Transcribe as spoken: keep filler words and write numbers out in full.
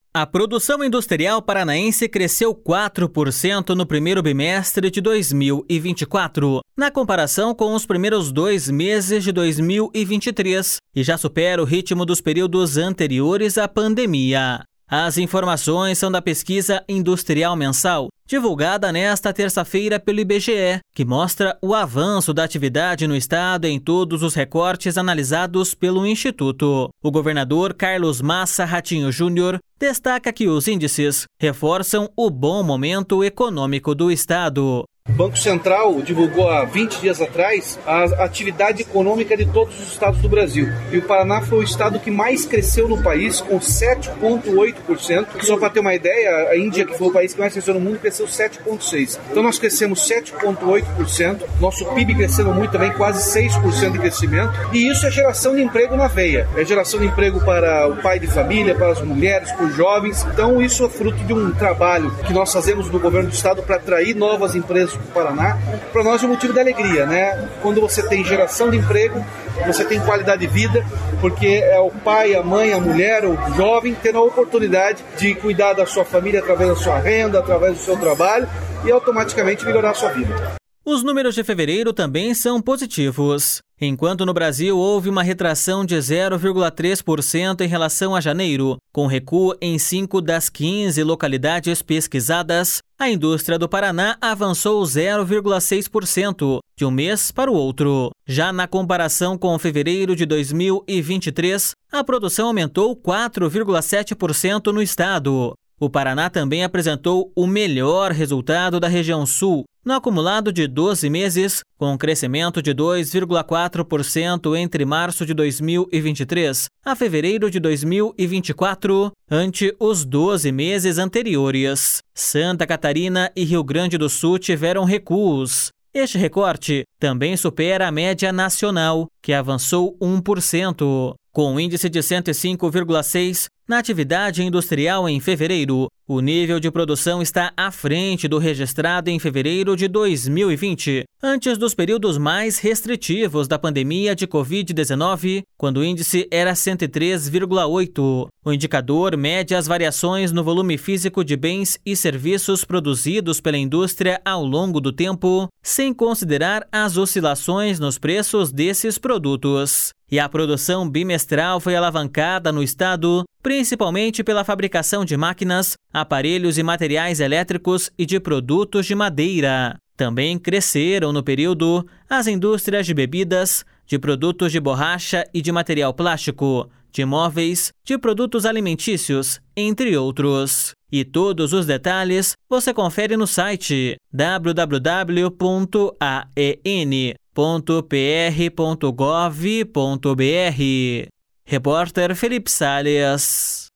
A produção industrial paranaense cresceu quatro por cento no primeiro bimestre de dois mil e vinte e quatro, na comparação com os primeiros dois meses de dois mil e vinte e três, e já supera o ritmo dos períodos anteriores à pandemia. As informações são da Pesquisa Industrial Mensal, divulgada nesta terça-feira pelo I B G E, que mostra o avanço da atividade no estado em todos os recortes analisados pelo Instituto. O governador Carlos Massa Ratinho Júnior destaca que os índices reforçam o bom momento econômico do estado. O Banco Central divulgou há vinte dias atrás a atividade econômica de todos os estados do Brasil. E o Paraná foi o estado que mais cresceu no país, com sete vírgula oito por cento. Só para ter uma ideia, a Índia, que foi o país que mais cresceu no mundo, cresceu sete vírgula seis por cento. Então nós crescemos sete vírgula oito por cento. Nosso P I B cresceu muito também, quase seis por cento de crescimento. E isso é geração de emprego na veia. É geração de emprego para o pai de família, para as mulheres, para os jovens. Então isso é fruto de um trabalho que nós fazemos no governo do estado para atrair novas empresas para o Paraná. Para nós é um motivo de alegria, né? Quando você tem geração de emprego, você tem qualidade de vida, porque é o pai, a mãe, a mulher, o jovem tendo a oportunidade de cuidar da sua família através da sua renda, através do seu trabalho e automaticamente melhorar a sua vida. Os números de fevereiro também são positivos. Enquanto no Brasil houve uma retração de zero vírgula três por cento em relação a janeiro, com recuo em cinco das quinze localidades pesquisadas, a indústria do Paraná avançou zero vírgula seis por cento de um mês para o outro. Já na comparação com fevereiro de dois mil e vinte e três, a produção aumentou quatro vírgula sete por cento no estado. O Paraná também apresentou o melhor resultado da região sul, no acumulado de doze meses, com um crescimento de dois vírgula quatro por cento entre março de dois mil e vinte e três a fevereiro de dois mil e vinte e quatro, ante os doze meses anteriores. Santa Catarina e Rio Grande do Sul tiveram recuos. Este recorte também supera a média nacional, que avançou um por cento. Com um índice de cento e cinco vírgula seis na atividade industrial em fevereiro, o nível de produção está à frente do registrado em fevereiro de dois mil e vinte, antes dos períodos mais restritivos da pandemia de covid dezenove, quando o índice era cento e três vírgula oito. O indicador mede as variações no volume físico de bens e serviços produzidos pela indústria ao longo do tempo, sem considerar as oscilações nos preços desses produtos. E a produção bimestral foi alavancada no estado, principalmente pela fabricação de máquinas, aparelhos e materiais elétricos e de produtos de madeira. Também cresceram no período as indústrias de bebidas, de produtos de borracha e de material plástico, de móveis, de produtos alimentícios, entre outros. E todos os detalhes você confere no site w w w ponto a e n ponto p r ponto gov ponto b r. Repórter Felipe Salles.